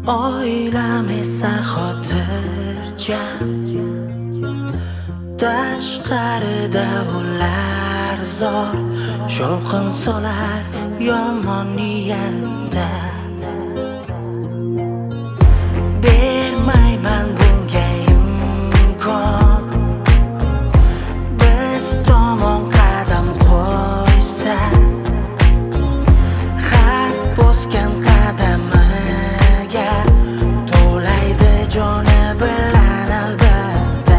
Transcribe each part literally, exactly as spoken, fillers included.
Oilam esa xotirjam, tashqarida ular zor, shovqin solar yomon niyatda. Bermayman bunga imkon, biz tomon qadam qo'ysa, xat bosgan qadamiga to'laydi joni bilan albatta.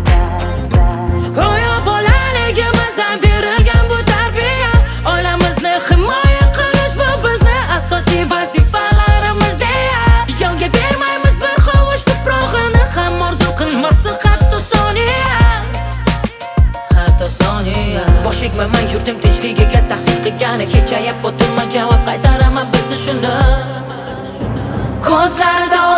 Go'yo bolaligimizdan berilgan bu tarbiya, oilamizni himoya qilish bu bizni asosiy vazifalarimiz deya. Yonga bermaymiz bir hovuch tuprog'ini, ham orzu qilmasin hatto soniya, hatto soniya. Bosh egmaman yurtim tinchligiga tahdid qilgani, hech ayab o'tirma javob qaytaraman bizni shuni. Ko'zlarida